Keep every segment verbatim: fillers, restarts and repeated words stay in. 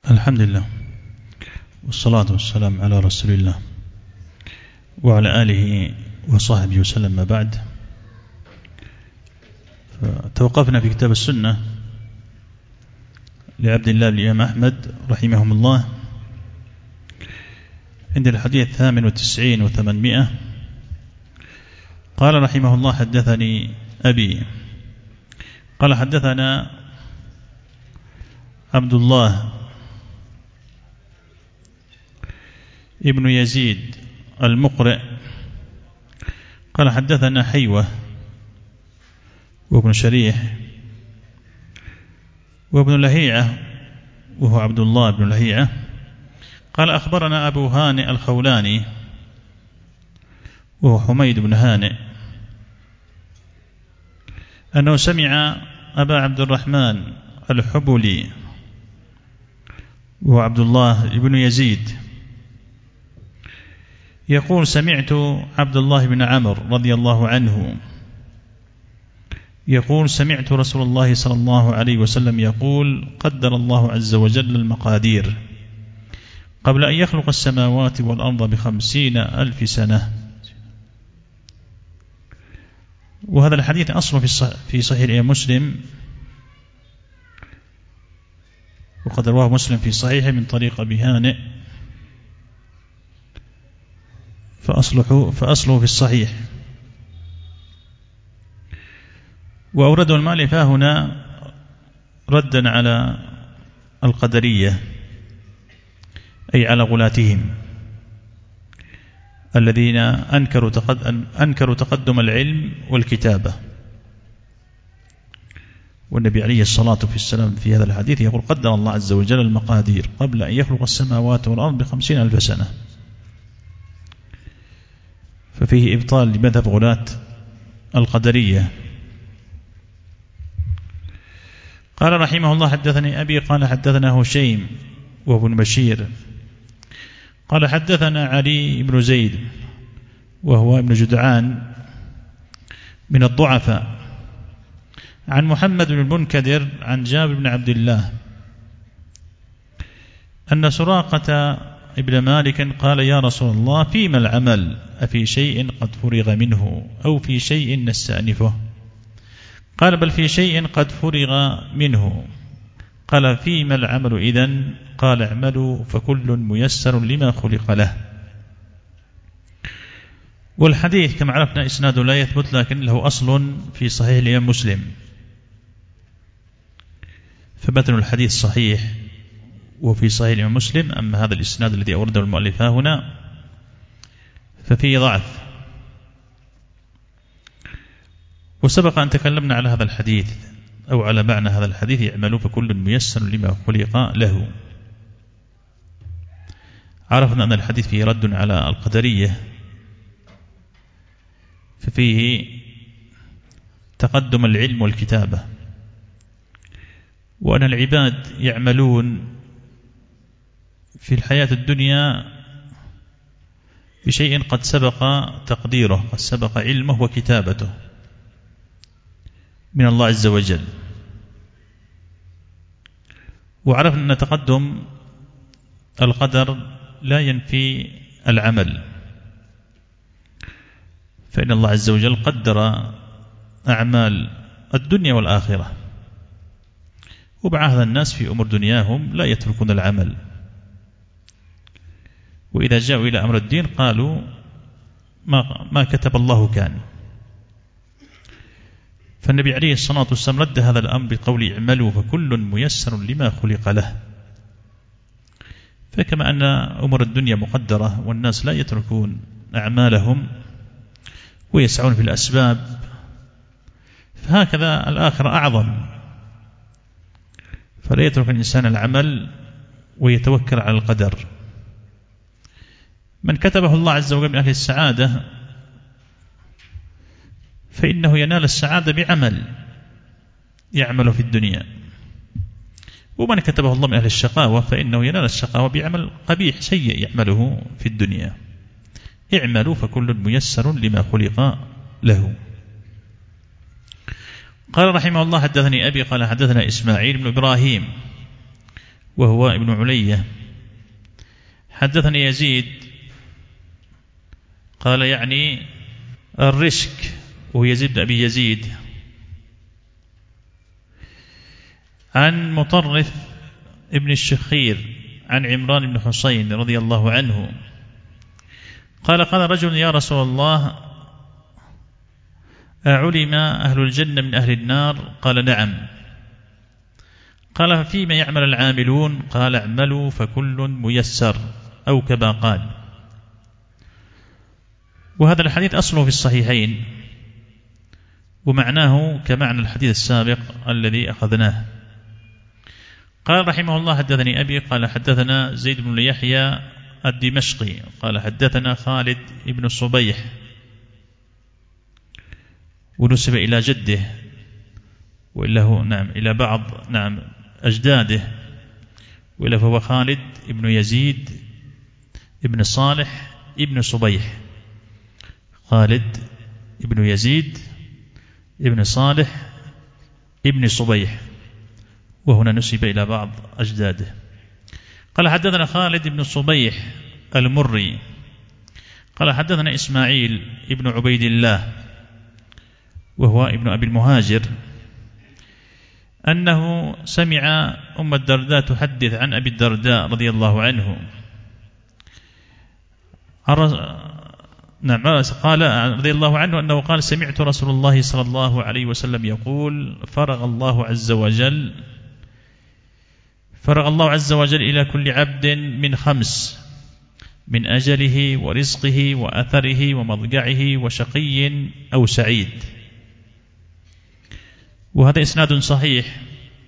الحمد لله والصلاة والسلام على رسول الله وعلى آله وصحبه وسلم. ما بعد، توقفنا في كتاب السنة لعبد الله بن الإمام أحمد رحمهم الله عند الحديث الثامن والتسعين وثمانمائة. قال رحمه الله: حدثني أبي قال حدثنا عبد الله ابن يزيد المقرئ قال حدثنا حيوة وابن شريح وابن لهيعة وهو عبد الله بن لهيعة قال أخبرنا أبو هانئ الخولاني وهو حميد بن هانئ أنه سمع أبا عبد الرحمن الحبلي وهو عبد الله بن يزيد يقول: سمعت عبد الله بن عمرو رضي الله عنه يقول: سمعت رسول الله صلى الله عليه وسلم يقول: قدر الله عز وجل المقادير قبل أن يخلق السماوات والأرض بخمسين ألف سنة. وهذا الحديث أصله في صحيح مسلم، وقد رواه مسلم في صحيحه من طريق أبي هانئ، فأصله, فأصله في الصحيح. وأورده المؤلف هنا ردا على القدرية، أي على غلاتهم الذين أنكروا تقدم, أنكروا تقدم العلم والكتابة. والنبي عليه الصلاة والسلام في هذا الحديث يقول: قدر الله عز وجل المقادير قبل أن يخلق السماوات والأرض بخمسين ألف سنة. ففيه إبطال لمذهب غلاة القدرية. قال رحمه الله: حدثني أبي قال حدثنا هشيم وابن بشير قال حدثنا علي بن زيد وهو ابن جدعان من الضعفاء عن محمد بن المنكدر عن جابر بن عبد الله أن سراقة ابن مالك قال: يا رسول الله، فيما العمل؟ أفي شيء قد فرغ منه أو في شيء نستأنفه؟ قال: بل في شيء قد فرغ منه. قال: فيما العمل إذن؟ قال: اعملوا فكل ميسر لما خلق له. والحديث كما عرفنا إسناده لا يثبت، لكن له أصل في صحيح الإمام مسلم، فمتن الحديث صحيح وفي صحيح الإمام مسلم. أما هذا الإسناد الذي أورده المؤلف هنا ففيه ضعف. وسبق أن تكلمنا على هذا الحديث أو على معنى هذا الحديث: يعملوا فكل ميسر لما خلق له. عرفنا أن الحديث فيه رد على القدرية، ففيه تقدم العلم والكتابة، وأن العباد يعملون في الحياة الدنيا بشيء قد سبق تقديره، قد سبق علمه وكتابته من الله عز وجل. وعرفنا أن تقدم القدر لا ينفي العمل، فإن الله عز وجل قدر أعمال الدنيا والآخرة، وبعهد الناس في أمور دنياهم لا يتركون العمل، وإذا جاءوا إلى أمر الدين قالوا ما, ما كتب الله كان. فالنبي عليه الصلاة والسلام رد هذا الأمر بقول: اعملوا فكل ميسر لما خلق له. فكما أن أمور الدنيا مقدرة والناس لا يتركون أعمالهم ويسعون في الأسباب، فهكذا الآخرة أعظم، فلا يترك الإنسان العمل ويتوكل على القدر. من كتبه الله عز وجل من أهل السعادة فإنه ينال السعادة بعمل يعمل في الدنيا، ومن كتبه الله من أهل الشقاوة فإنه ينال الشقاوة بعمل قبيح سيء يعمله في الدنيا. اعملوا فكل ميسر لما خلق له. قال رحمه الله: حدثني أبي قال حدثنا إسماعيل بن إبراهيم وهو ابن علية. حدثني يزيد قال يعني الرشك، وهو يزيد بن أبي يزيد، عن مطرف ابن الشخير عن عمران بن حسين رضي الله عنه قال قال رجل يا رسول الله أعلم أهل الجنة من أهل النار؟ قال نعم. قال فيما يعمل العاملون؟ قال اعملوا فكل ميسر، أو كما قال. وهذا الحديث أصله في الصحيحين، ومعناه كمعنى الحديث السابق الذي أخذناه. قال رحمه الله حدثني أبي قال حدثنا زيد بن يحيى الدمشقي قال حدثنا خالد بن الصبيح، ونسب إلى جده، وإلا هو نعم إلى بعض نعم أجداده، وإلا فهو خالد بن يزيد ابن صالح ابن صبيح، خالد ابن يزيد ابن صالح ابن صبيح، وهنا نسب إلى بعض أجداده. قال حدثنا خالد بن صبيح المري قال حدثنا إسماعيل ابن عبيد الله وهو ابن أبي المهاجر أنه سمع أم الدرداء تحدث عن أبي الدرداء رضي الله عنه نعم قال رضي الله عنه أنه قال سمعت رسول الله صلى الله عليه وسلم يقول فرغ الله عز وجل فرغ الله عز وجل إلى كل عبد من خمس: من أجله ورزقه وأثره ومضجعه وشقي أو سعيد. وهذا إسناد صحيح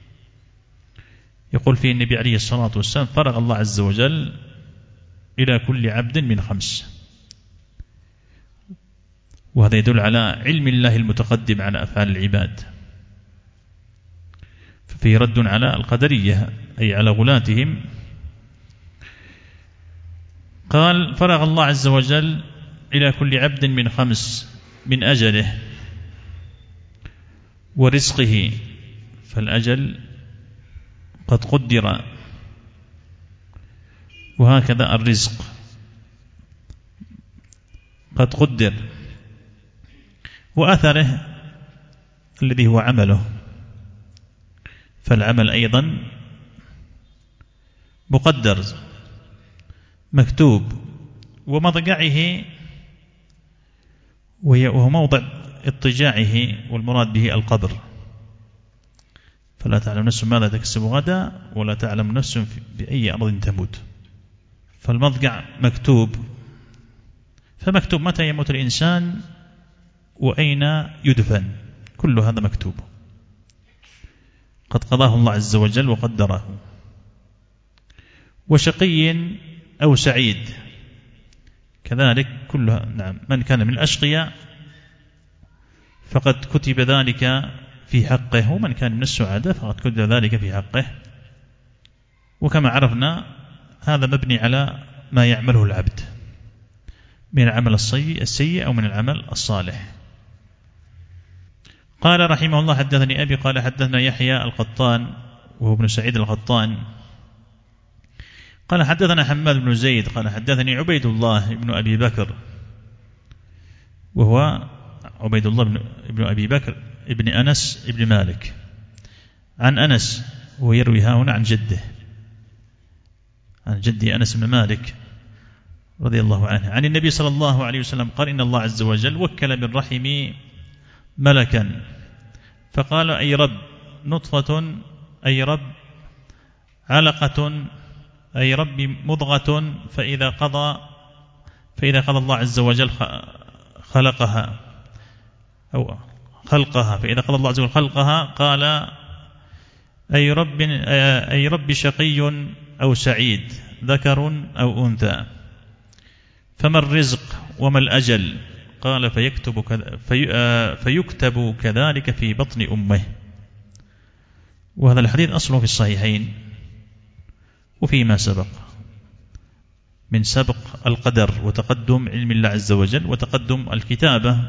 يقول فيه النبي عليه الصلاة والسلام فرغ الله عز وجل إلى كل عبد من خمس، وهذا يدل على علم الله المتقدم على أفعال العباد، ففيه رد على القدرية أي على غلاتهم. قال فرغ الله عز وجل إلى كل عبد من خمس: من أجله ورزقه، فالأجل قد قدر، وهكذا الرزق قد قدر، وأثره الذي هو عمله، فالعمل أيضا مقدر مكتوب. ومضجعه وهو موضع اضطجاعه، والمراد به القبر، فلا تعلم نفس ماذا تكسب غدا ولا تعلم نفس بأي أرض تموت. فالمضجع مكتوب، فمكتوب متى يموت الإنسان وأين يدفن، كل هذا مكتوب قد قضاه الله عز وجل وقدره. وشقي أو سعيد كذلك كلها نعم، من كان من الأشقياء فقد كتب ذلك في حقه، ومن كان من السعداء فقد كتب ذلك في حقه. وكما عرفنا هذا مبني على ما يعمله العبد من العمل السيء أو من العمل الصالح. قال رحمه الله حدثني أبي قال حدثنا يحيى القطان وهو ابن سعيد القطان قال حدثنا حماد بن زيد قال حدثني عبيد الله بن أبي بكر، وهو عبيد الله بن أبي بكر ابن أنس ابن مالك، عن أنس، ويروي هنا عن جده عن جدي أنس بن مالك رضي الله عنه عن النبي صلى الله عليه وسلم قال إن الله عز وجل وكل بالرحم ملكا فقال أي رب نطفة، أي رب علقة، أي رب مضغة، فإذا قضى فإذا قضى الله عز وجل خلقها أو خلقها فإذا قضى الله عز وجل خلقها قال أي رب أي رب شقي أو سعيد، ذكر أو أنثى، فما الرزق وما الأجل؟ قال فيكتب كذا في فيكتب كذلك في بطن أمه. وهذا الحديث أصله في الصحيحين وفيما سبق من سبق القدر وتقدم علم الله عز وجل وتقدم الكتابة.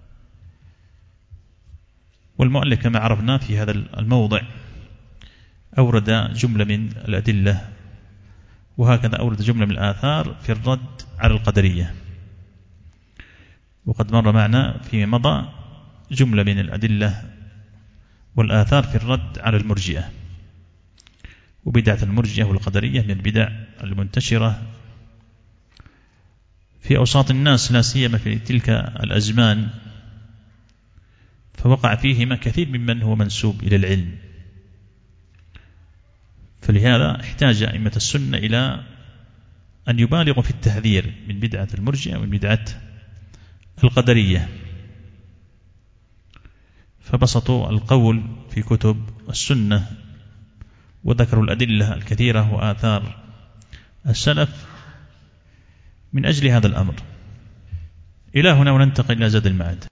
والمؤلف كما عرفنا في هذا الموضع أورد جملة من الأدلة، وهكذا أورد جملة من الآثار في الرد على القدرية. وقد مر معنا فيما مضى جملة من الأدلة والآثار في الرد على المرجئة، وبدعة المرجئة والقدرية من البدع المنتشرة في أوساط الناس، لا سيما في تلك الأزمان، فوقع فيهما كثير ممن هو منسوب إلى العلم. فلهذا احتاج أئمة السنة إلى أن يبالغوا في التحذير من بدعة المرجئة ومن بدعة القدرية، فبسطوا القول في كتب السنة وذكروا الأدلة الكثيرة وآثار السلف من أجل هذا الأمر. إلى هنا وننتقل إلى زاد المعاد.